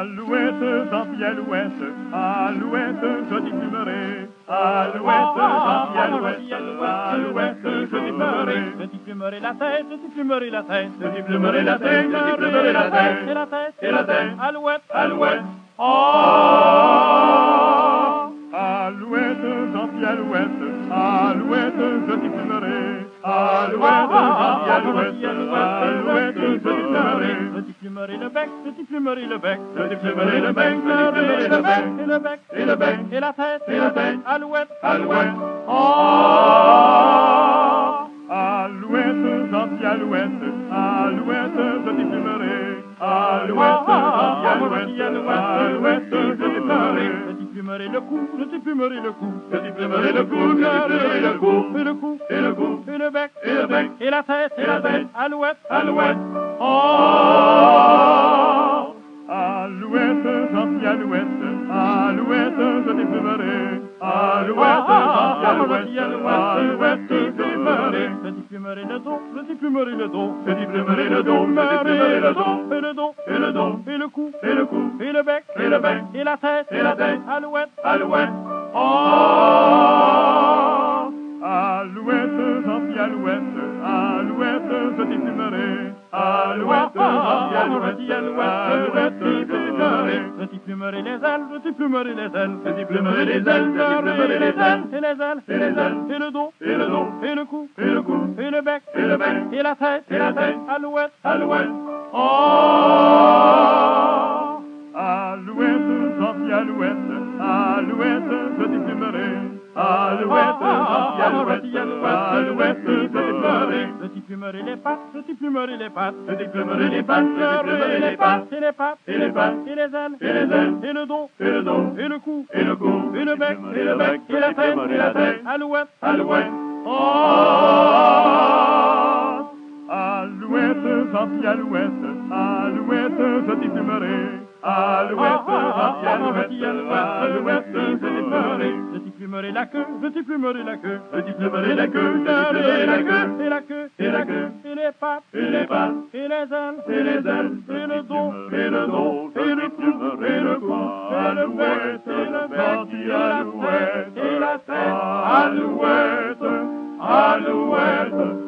Alouette, Jean-Pierre Alouette, Alouette, je diffumerai. Alouette, Jean-Pierre Alouette, Alouette, je diffumerai. Je diffumerai la tête, je diffumerai la tête. Je diffumerai la tête, je diffumerai la tête. Et la tête, et la tête. Alouette, Alouette. Oh, Alouette, Jean-Pierre Alouette, Alouette, je diffumerai. Alouette, Jean-Pierre Alouette, Alouette, je diffumerai. je diffumerai le bec, je diffumerai le bec. Je diffumerai le bec, je diffumerai le bec. Et le bec, Et le bec, et la tête, et la tête. Alouette, Alouette. Oh, Alouette, Jean-Pierre Alouette, Alouette, je diffumerai. Alouette, Jean-Pierre Alouette, Alouette, je diffumerai. je diffumerai le cou, je diffumerai le cou. Je diffumerai le cou, je diffumerai le cou. Et le cou, Et le cou, et le bec, et le bec. et la tête, Et la tête. Alouette, Alouette. Oh, Alouette, Jean-Pierre Alouette, Alouette, je diffumerai. Alouette, Jean-Pierre Alouette, Alouette, je diffumerai. je diffumerai le dos, je diffumerai le dos. Je diffumerai le dos, je diffumerai le dos. Et le dos, Et le dos, et le cou, et le cou, et le bec, et le bec. et la tête, Et la tête. Alouette, Alouette. Oh, Alouette, Jean-Pierre Alouette, Alouette, je diffumerai. Alouette, Jean-Pierre Alouette, Alouette, je diffumerai. je diffumerai les ailes, je diffumerai les ailes. Je diffumerai les ailes, je diffumerai les ailes. Et les ailes, Et les ailes. et le dos, Et le dos, et le cou, et le cou, et le bec, et le bec. et la tête, Et la tête. Alouette, Alouette. Oh, Alouette, Jean-Pierre Alouette, Alouette, je diffumerai. Alouette, Jean-Pierre Alouette, Alouette, je diffumerai. je diffumerai les pattes, je diffumerai les pattes. Je diffumerai les pattes, je diffumerai les pattes. Et les pattes, Et les pattes. et les ailes, Et les ailes. et le dos, Et le dos, et le cou, et le cou, et le bec, et le bec, et la tête, et la tête. Alouette, Alouette. Oh, Alouette, Jean-Pierre Alouette, Alouette, je diffumerai. Alouette, Jean-Pierre Alouette, Alouette, je diffumerai. je diffumerai la queue, je diffumerai la queue. Je diffumerai la queue, je diffumerai la queue. Et la queue, Et la queue. et les pattes, Et les pattes, et les ailes, et les ailes. et le dos, Et le dos, et le cou, et le cou. Alouette, Jean-Pierre Alouette, et la tête, Alouette, Alouette.